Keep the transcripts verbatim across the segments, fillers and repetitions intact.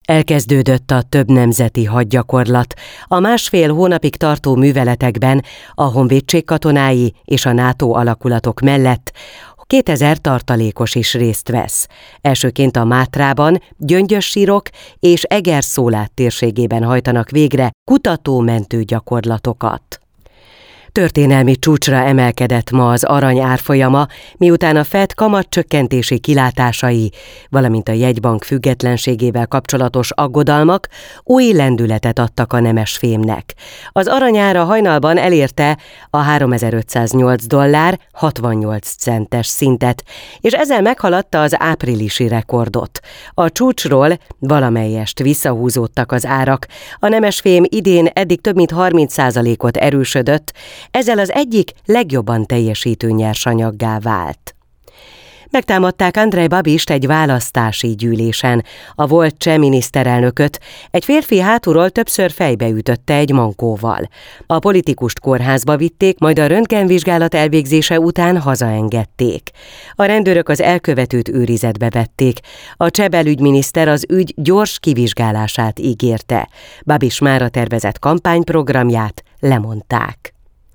Elkezdődött a több nemzeti hadgyakorlat. A másfél hónapig tartó műveletekben a honvédség katonái és a NATO alakulatok mellett kétezer tartalékos is részt vesz. Elsőként a Mátrában, Gyöngyös-sírok és Eger-Szólát térségében hajtanak végre kutató-mentő gyakorlatokat. Történelmi csúcsra emelkedett ma az arany árfolyama, miután a Fed kamatcsökkentési kilátásai, valamint a jegybank függetlenségével kapcsolatos aggodalmak új lendületet adtak a nemesfémnek. Az aranyára hajnalban elérte a háromezer-ötszáznyolc dollár hatvannyolc centes szintet, és ezzel meghaladta az áprilisi rekordot. A csúcsról valamelyest visszahúzódtak az árak. A nemesfém idén eddig több mint harminc százalékot erősödött, ezzel az egyik legjobban teljesítő nyersanyaggá vált. Megtámadták Andrej Babist egy választási gyűlésen. A volt cseh miniszterelnököt egy férfi hátulról többször fejbeütötte egy mankóval. A politikust kórházba vitték, majd a röntgenvizsgálat elvégzése után hazaengedték. A rendőrök az elkövetőt őrizetbe vették. A cseh belügyminiszter az ügy gyors kivizsgálását ígérte. Babis mára tervezett kampányprogramját lemondták.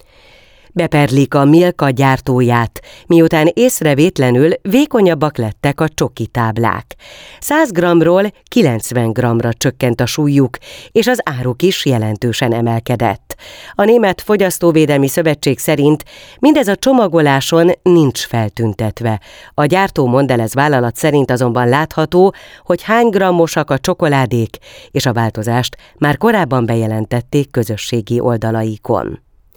Beperlik a Milka gyártóját, miután észrevétlenül vékonyabbak lettek a csoki táblák. száz grammról kilencven grammra csökkent a súlyuk, és az áruk is jelentősen emelkedett. A Német Fogyasztóvédelmi Szövetség szerint mindez a csomagoláson nincs feltüntetve. A gyártó Mondelez vállalat szerint azonban látható, hogy hány grammosak a csokoládék, és a változást már korábban bejelentették közösségi oldalaikon.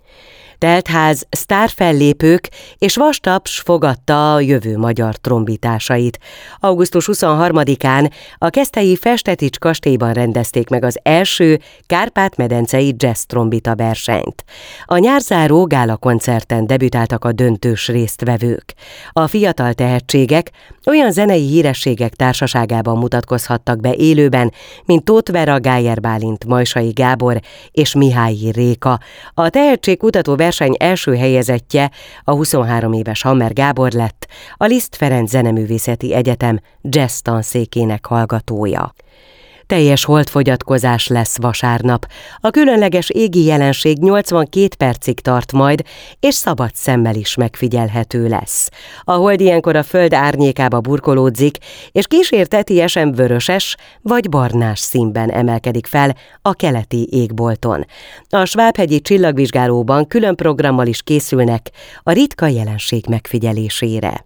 Teltház, sztárfellépők és vastaps fogadta a jövő magyar trombitásait. augusztus huszonharmadikán a keszthelyi Festetics kastélyban rendezték meg az első kárpát-medencei jazz trombita versenyt. A nyárzáró gálakoncerten debütáltak a döntős résztvevők. A fiatal tehetségek olyan zenei hírességek társaságában mutatkozhattak be élőben, mint Tóth Vera, Gájer Bálint, Majsai Gábor és Mihályi Réka. A tehetségkutató verseny első helyezettje a huszonhárom éves Hammer Gábor lett, a Liszt Ferenc Zeneművészeti Egyetem jazz tanszékének hallgatója. Teljes holdfogyatkozás lesz vasárnap. A különleges égi jelenség nyolcvankét percig tart majd, és szabad szemmel is megfigyelhető lesz. A hold ilyenkor a föld árnyékába burkolódzik, és kísértetiesen vöröses vagy barnás színben emelkedik fel a keleti égbolton. A Svábhegyi Csillagvizsgálóban külön programmal is készülnek a ritka jelenség megfigyelésére.